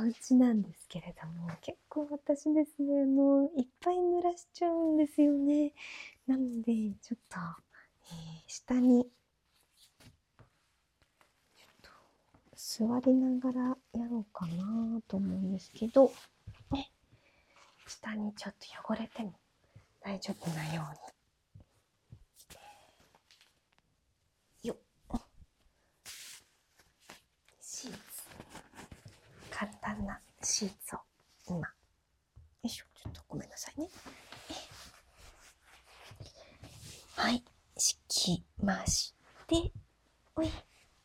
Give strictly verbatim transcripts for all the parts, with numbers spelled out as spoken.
家なんですけれども、結構私ですね、あのいっぱい濡らしちゃうんですよね。なのでちょっと、えー、下にちょっと座りながらやろうかなと思うんですけど、ね、下にちょっと汚れても大丈夫なように。よっ。シーツ。簡単なシーツを今。よいしょ。ちょっとごめんなさいね。はい。敷きまして。おい。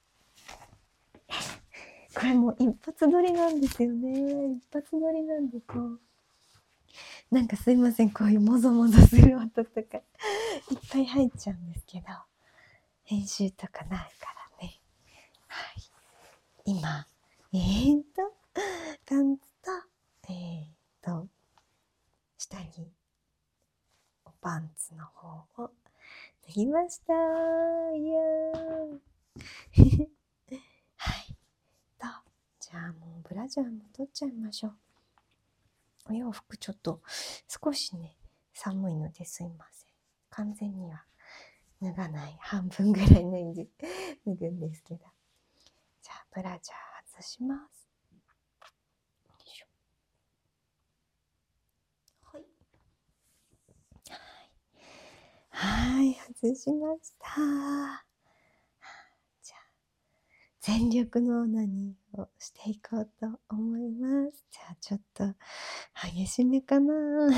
これもう一発撮りなんですよね。一発撮りなんでこう。なんかすいません。こういうもぞもぞする音とかいっぱい入っちゃうんですけど。編集とかないからね。はい。今、えーっと、パンツと、えーっと、下にパンツの方を脱ぎました。いやー。はい。と、じゃあもうブラジャーも取っちゃいましょう。お洋服ちょっと少しね、寒いのですいません。完全には脱がない。半分ぐらい脱いで脱ぐんですけど。じゃあブラジャー外します。よいしょ。はい。はい。はい、外しました。じゃあ全力のオナニーをしていこうと思います。じゃあちょっと激しめかな。はい。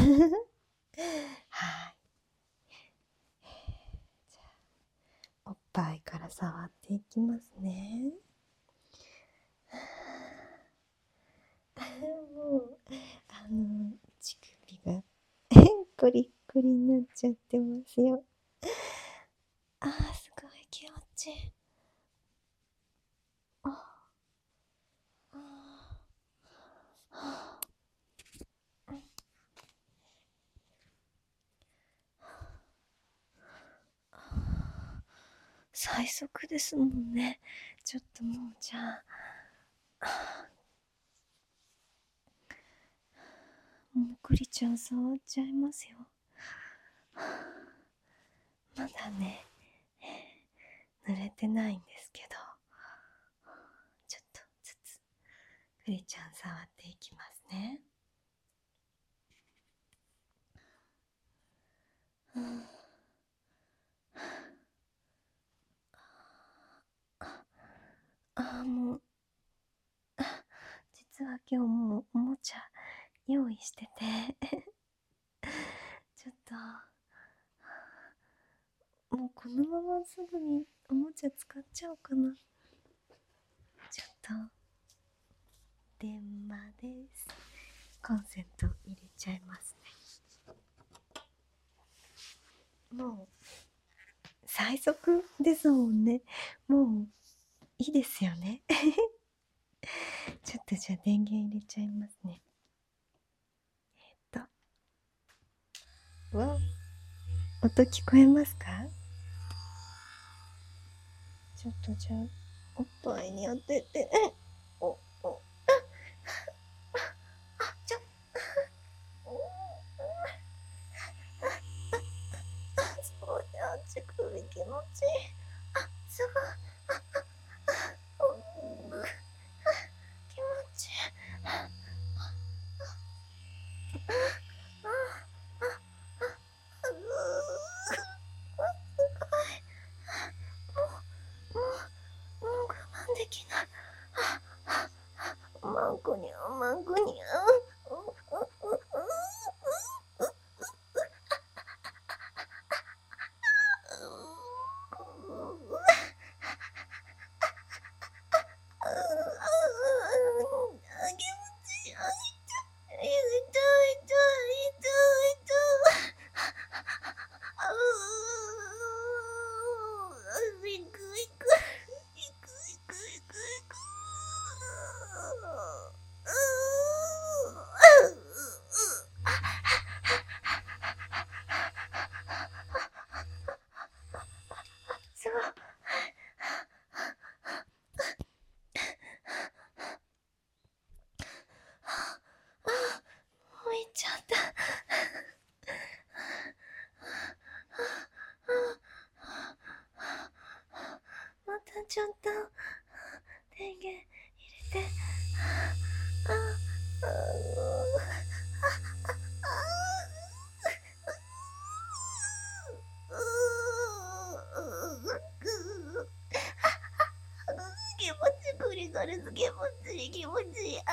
じゃあおっぱいから触っていきますね。もうあの乳首がコリッコリになっちゃってますよ。あー、すごい気持ちいい。あああ最速ですもんね。ちょっともうじゃあもうクリちゃん触っちゃいますよ。まだね濡れてないんですけど、ちょっとずつクリちゃん触っていきますね。うん、ああ、もう実は今日もおもちゃ用意しててちょっともうこのまますぐにおもちゃ使っちゃおうかな。ちょっと電話です。コンセント入れちゃいますね。もう最速ですもんね。もういいですよね。ちょっとじゃあ電源入れちゃいますね。えっとわ、音聞こえますか？ちょっとじゃあおっぱいに当てて、おおああちょおそうや、乳首気持ちいい。あ、すごい。ああお気持ちいい。ああああうーもうもうもう我慢できない。あちょっと電源入れて、ああ気持ちこれからす気持ちいい気持ちいい。あ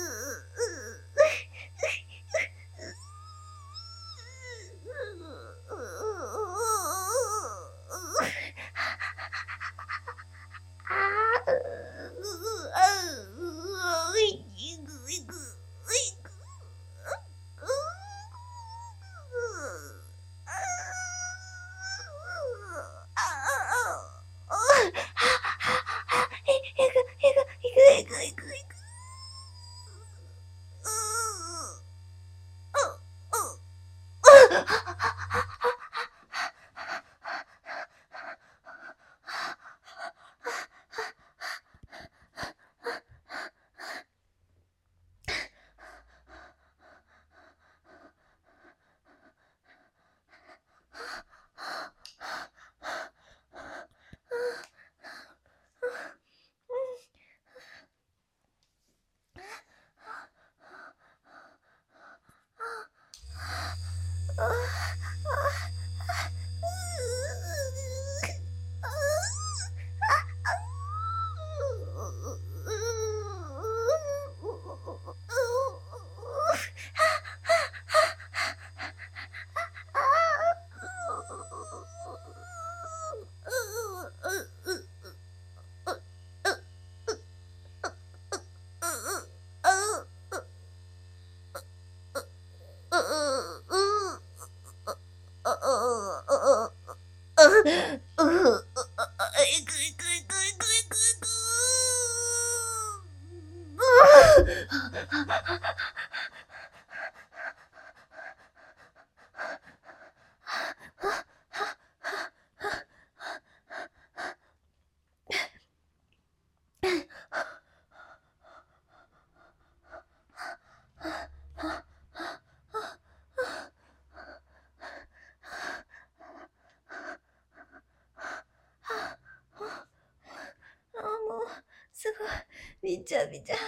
すごいびちゃびちゃ、も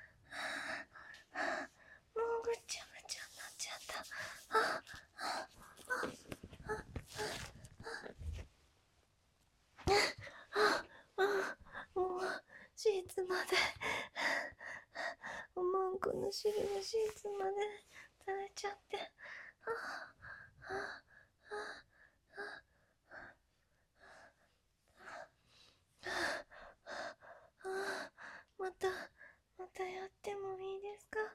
うぐちゃぐちゃになっちゃった。もうシーツまでおまんこの汁がシーツまで垂れちゃって、またまたやってもいいですか？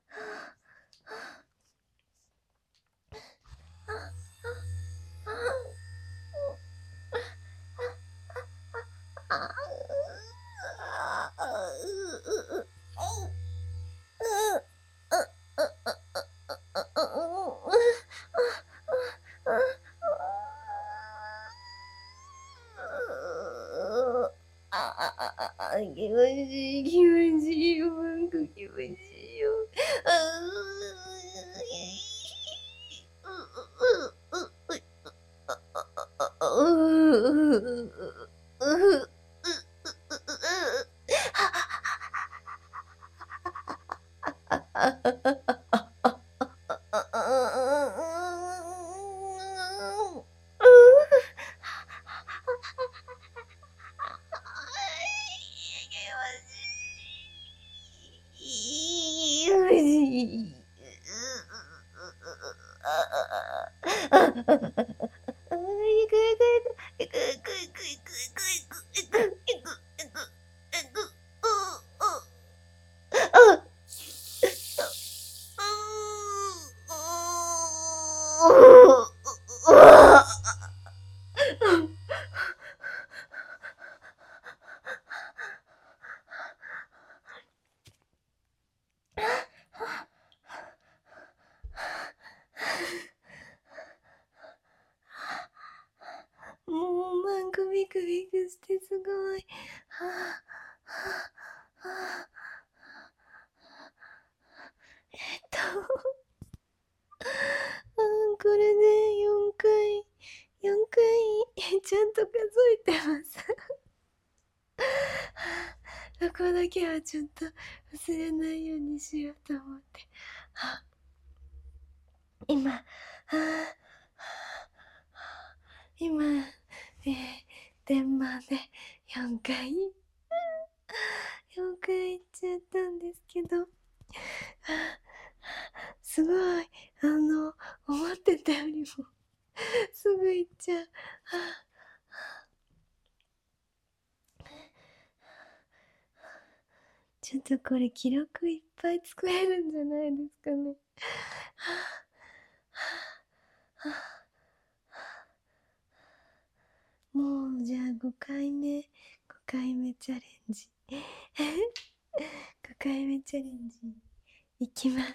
気持ちいい気持ちいいよ、なんか気持ちいいよ。もうマンクビクビクしてすごい。はあはあはあ、えっとうんこれでよんかいよんかいちゃんと数えてますそこだけはちょっと忘れないようにしようと思って。は今、は今、えー、電話でよんかい、よんかい行っちゃったんですけど、すごい、あの、思ってたよりもすぐ行っちゃう。ちょっとこれ記録いっぱい作れるんじゃないですかね。もうじゃあごかいめ、ごかいめチャレンジごかいめチャレンジいきます。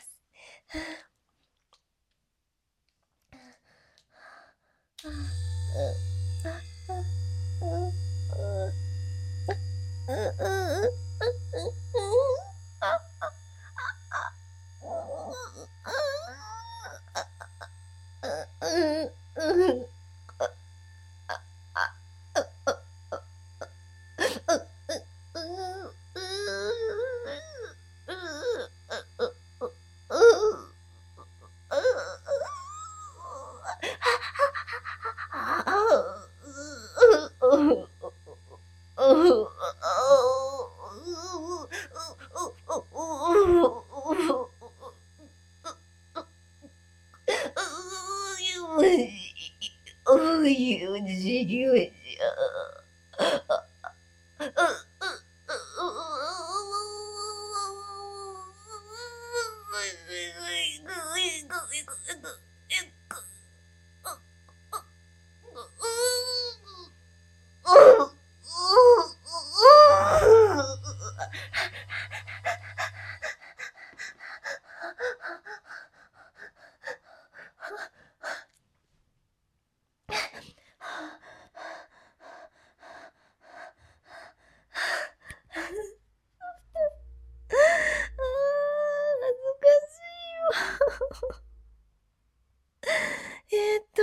えーっと、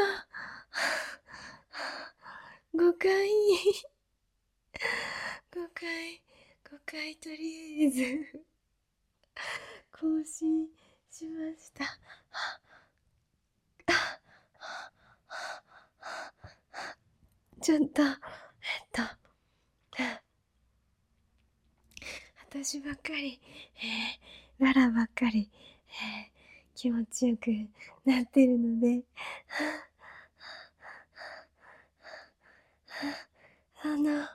ごかい、ごかい、ごかいとりあえず、更新しました。ちょっと、えっと、私ばっかり、えー、ララばっかり、えー、気持ちよくなってるので、あの、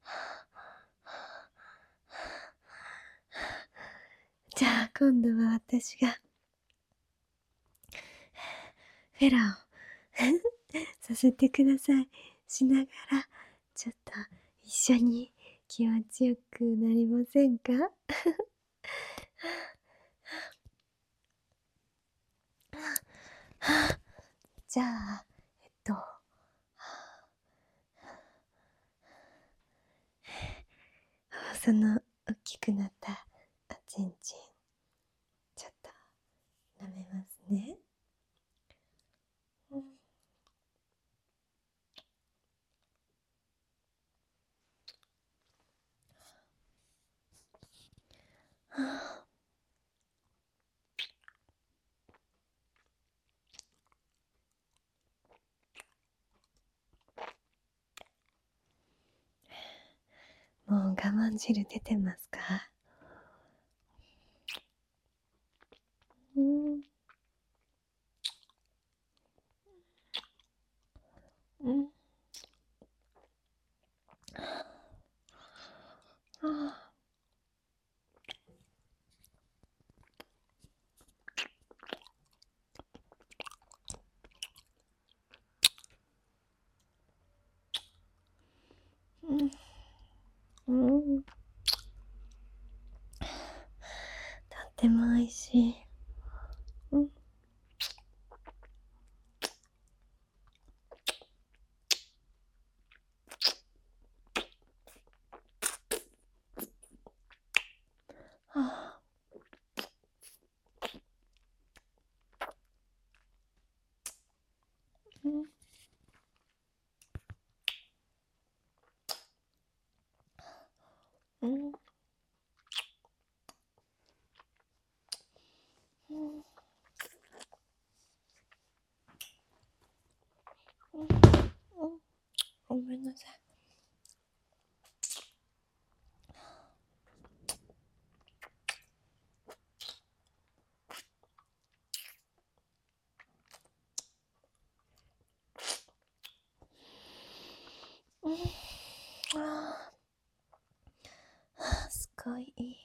じゃあ今度は私がフェラをさせてください。しながらちょっと一緒に気持ちよくなりませんか？じゃあえっとその大きくなったおちんちんちょっと舐めますね。うんもう我慢汁出てますか？うん。うん。あうん。うん。とっても美味しい。うん。あうん。 うんうんうんごめんなさい。うんあーすごいいい。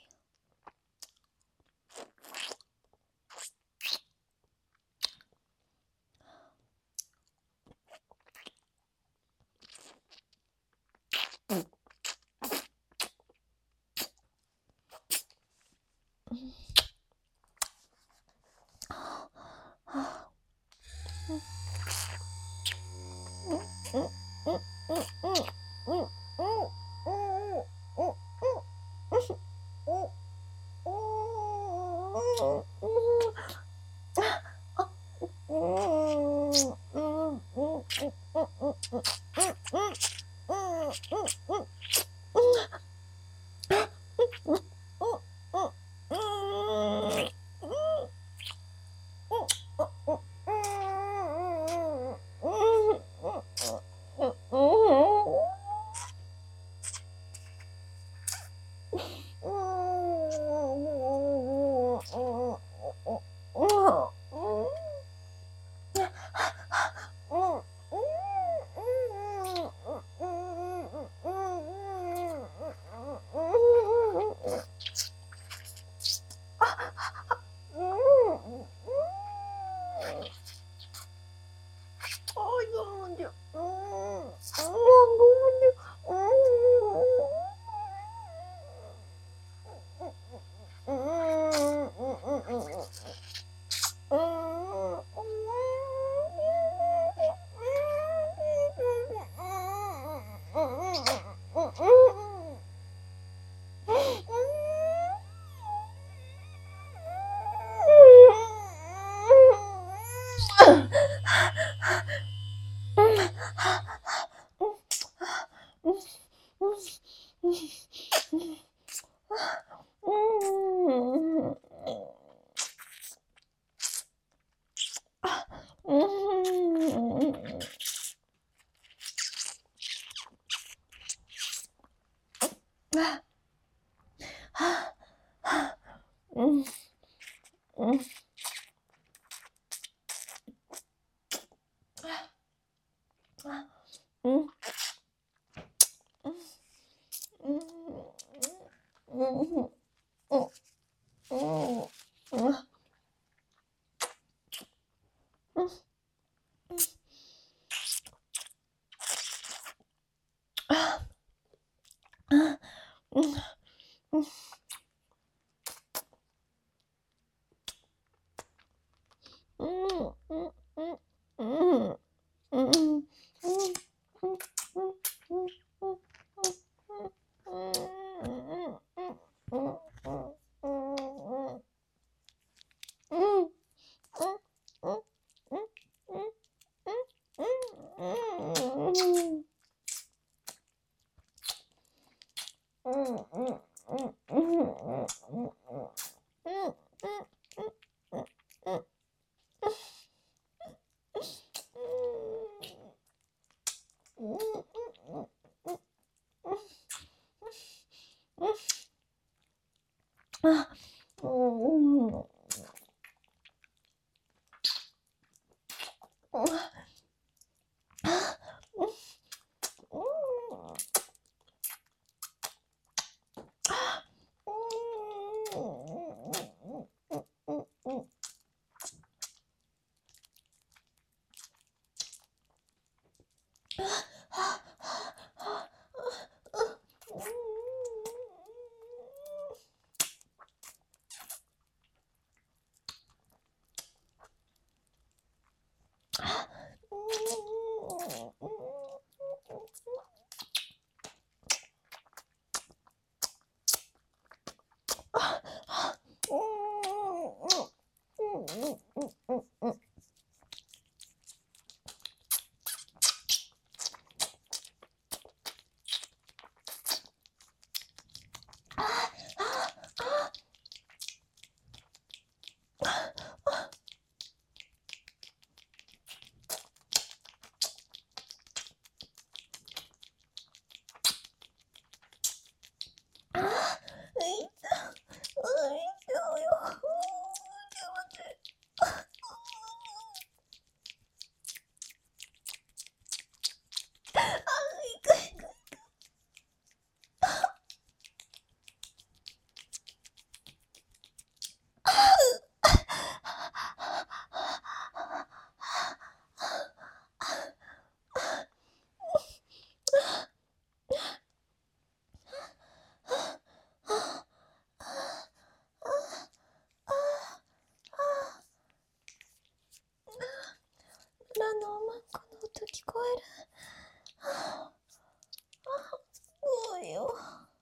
ラのおまんこの音聞こえる。ああ、すごいよ。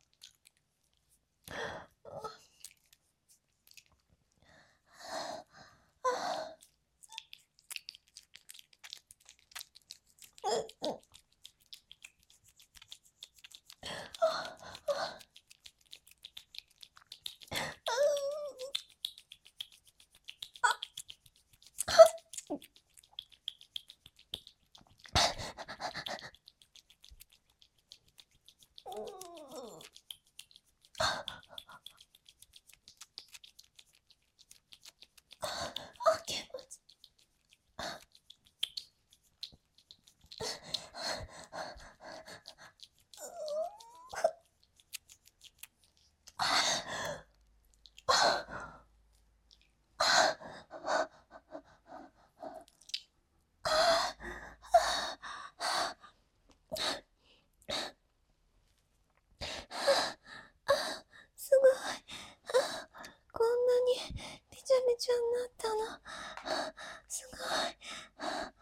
すごい。こんなにびちゃびちゃになったの。すごい。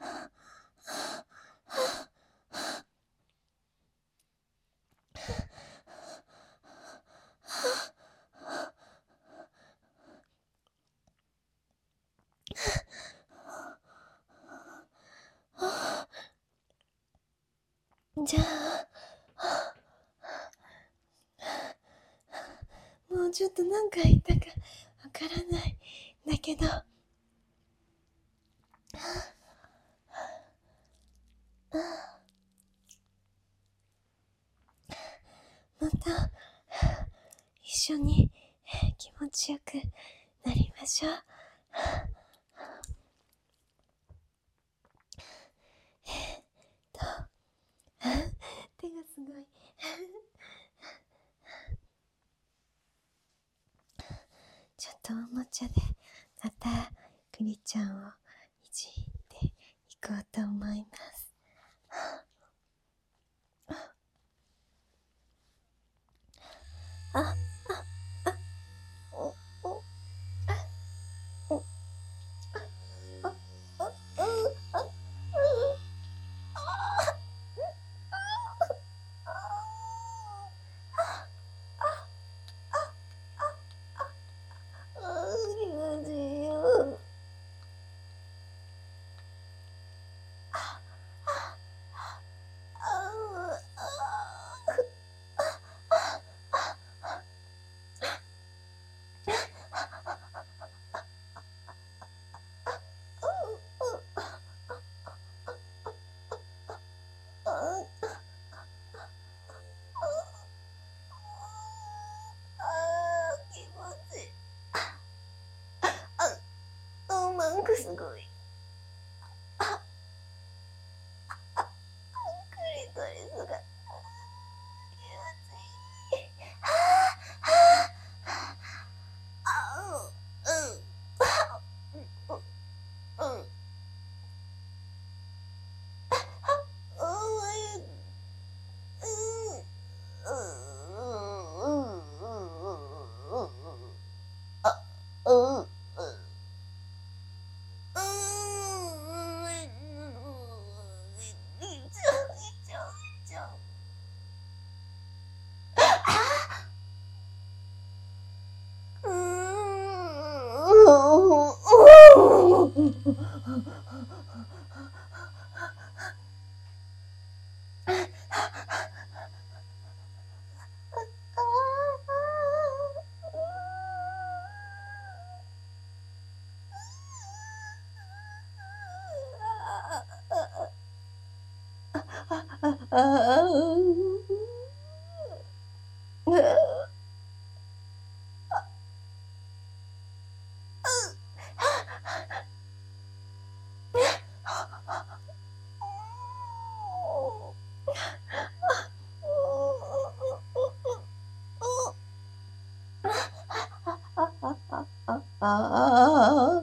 じゃあ、もうちょっと何回言ったかわからないんだけど、また一緒に気持ちよくなりましょう。えっと手がすごいちょっとおもちゃでまたクリちゃんをいじっていこうと思います。あ、あ、あ、お、お、あ、お、あ、あ、あ、あ、あ、あ、気持ちいいよ。すごい。あ、あ、クリトリスが気持ちいい。はあ、はあ、あ、うん、うん、うん、うん、うん。 あ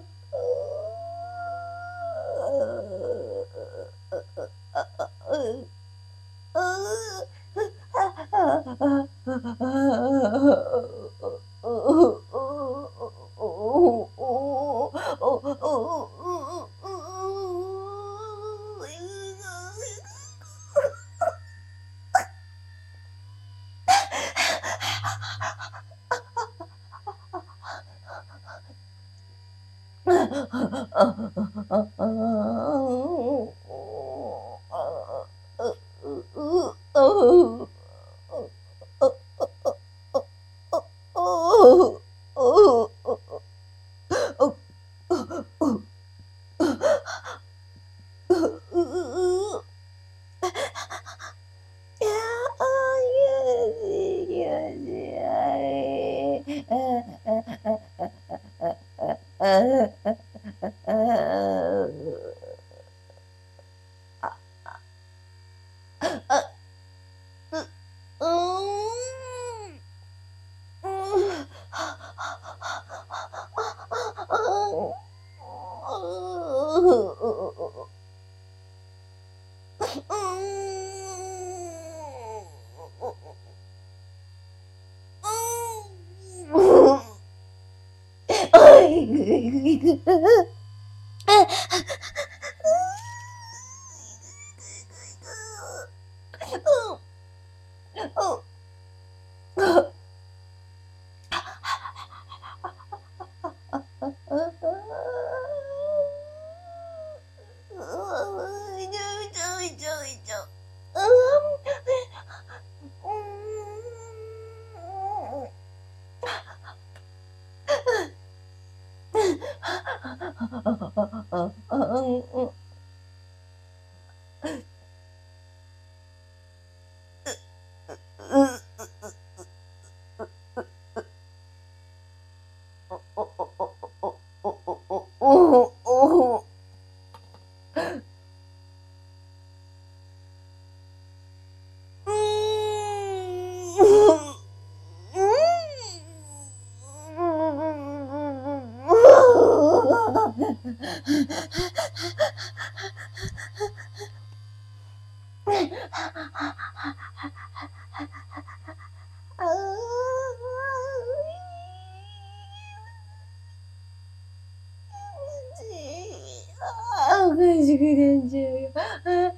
あ、おかしくなっちゃうよ。あ、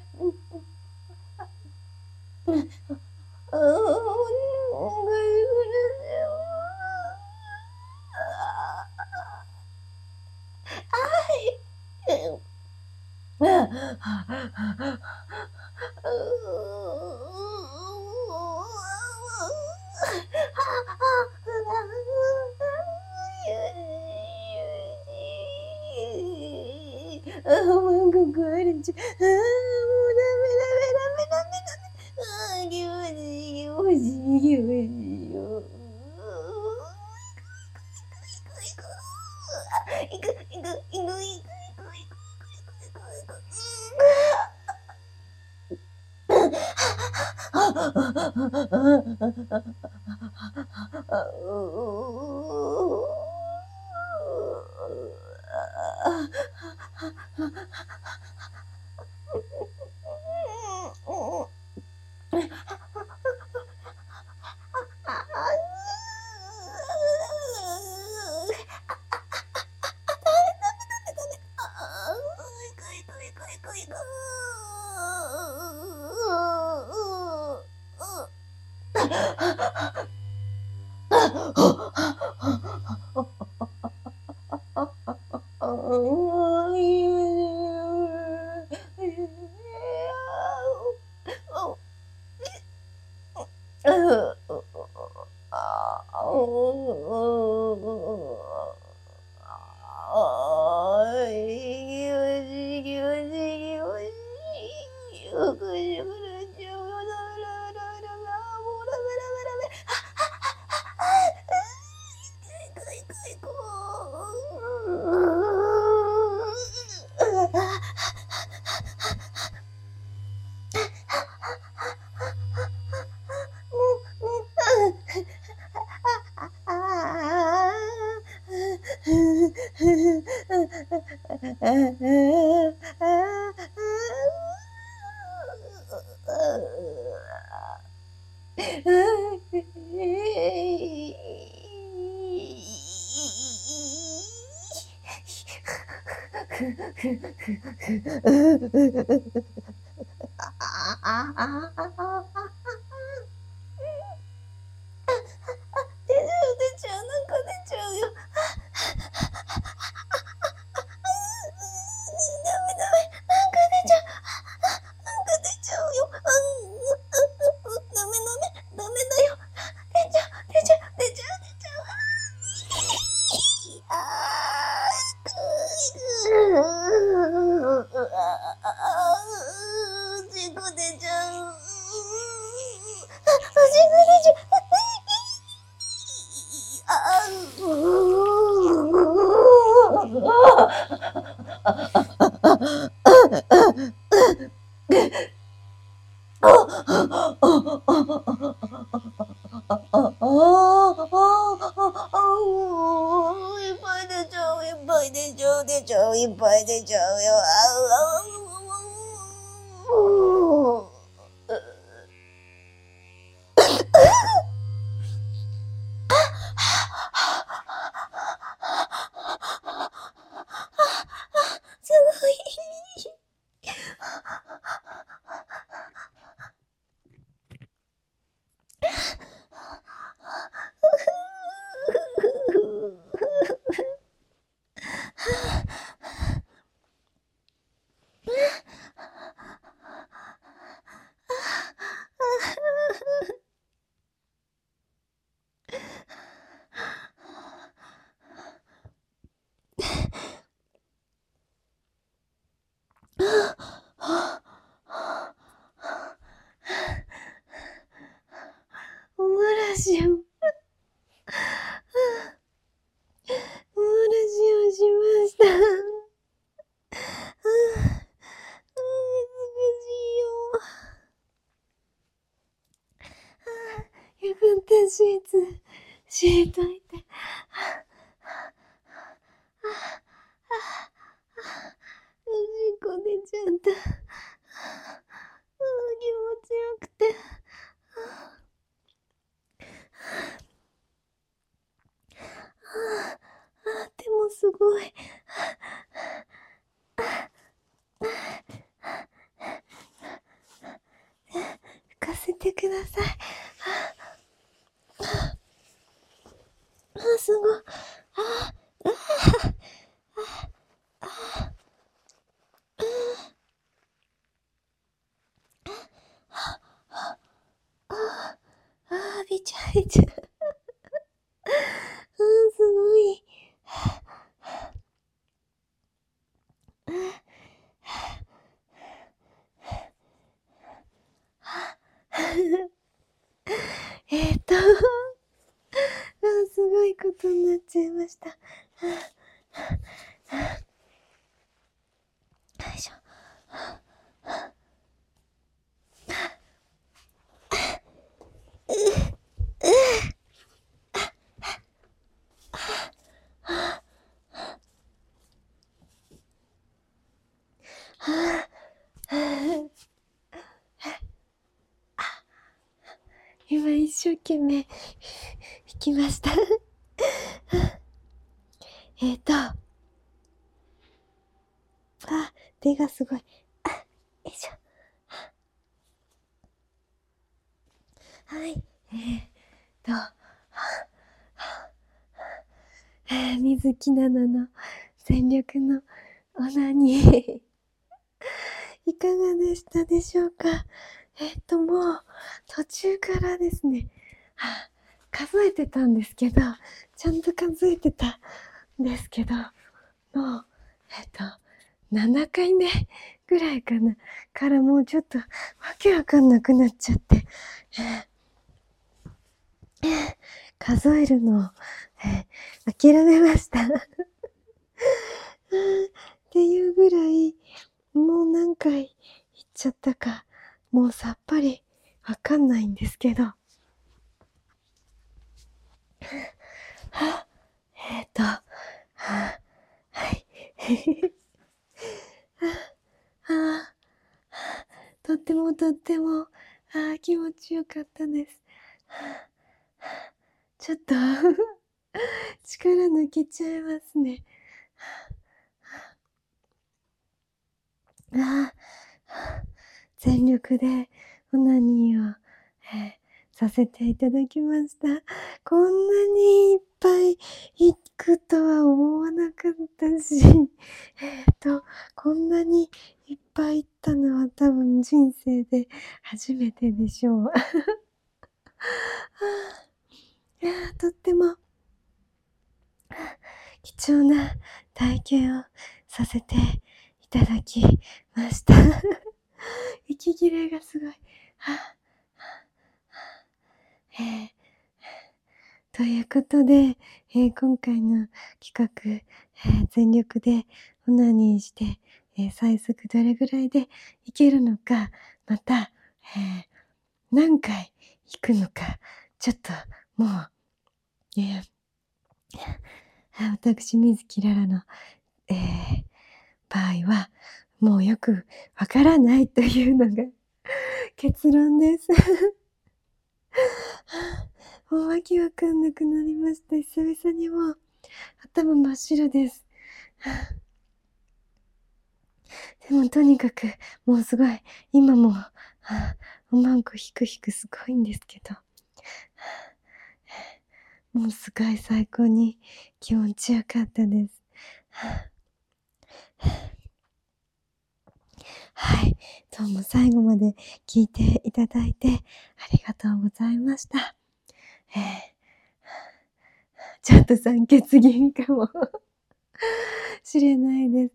あ、おかしくなっちゃう。あ、もうここあるじゃ。あ、もうダメダメダメダメダメ。あ、気持ちいい気持ちいい気持ちいいよ。行く行く行く行く行く行く行シーツ敷いといて。おしっこ出ちゃった。気持ちよくて。でもすごい。拭かせてください。あ、すごい。あ、あ、あ、あ、あ、びちゃびちゃ。あ、すごい。えっと、あ、すごいことになっちゃいました。よいしょ。今一生懸命弾きました。えっと、あ、手がすごい。あ、よいしょ。はい。えー、っと、えー、水木奈々の全力のオナニーいかがでしたでしょうか。えー、っと、もう途中からですね、はあ、数えてたんですけど、ちゃんと数えてたんですけど、もう、えー、っと、ななかいめぐらいかな、からもうちょっとわけわかんなくなっちゃって、えーえー、数えるのを、えー、諦めましたっていうぐらい、もう何回言っちゃったか、もうさっぱりわかんないんですけど、はえっと、ははい。 ああ、とってもとっても、ああ、気持ちよかったです。ちょっと力抜けちゃいますね。ああ、全力でオナニーを、えー、させていただきました。こんなにいっぱい行くとは思わなかったし、えっと、こんなにいっぱい行ったのは多分人生で初めてでしょう。いやー、とっても貴重な体験をさせていただきました。息切れがすごい。はえー、ということで、えー、今回の企画、えー、全力でオナニーして、えー、最速どれぐらいでいけるのか、また、えー、何回行くのか、ちょっともう、えー、私、水木ララの、えー、場合は、もうよくわからないというのが結論です。もうわけわかんなくなりました。久々にもう頭真っ白です。でもとにかくもうすごい今もおまんこひくひくすごいんですけど、もうすごい最高に気持ちよかったです。はい、どうも最後まで聞いていただいてありがとうございました。えー、ちょっと酸欠気味かもしれないです。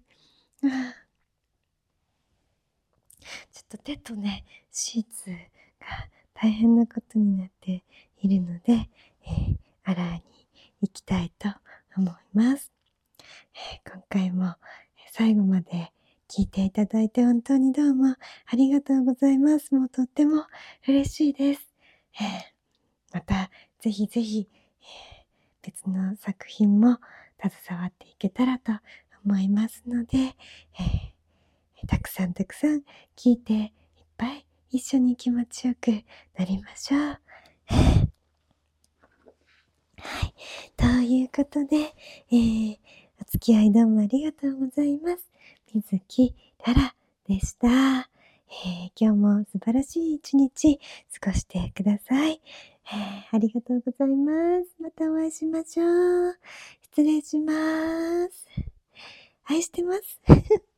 ちょっと手とね、シーツが大変なことになっているので、えー、洗いに行きたいと思います。えー、今回も最後まで聞いていただいて本当にどうもありがとうございます。もうとっても嬉しいです。えー、またぜひぜひ、えー、別の作品も携わっていけたらと思いますので、えー、たくさんたくさん聞いていっぱい一緒に気持ちよくなりましょう。はい。ということで、えー、お付き合いどうもありがとうございます。水木ララでした。えー、今日も素晴らしい一日過ごしてください。えー、ありがとうございます。またお会いしましょう。失礼します。愛してます。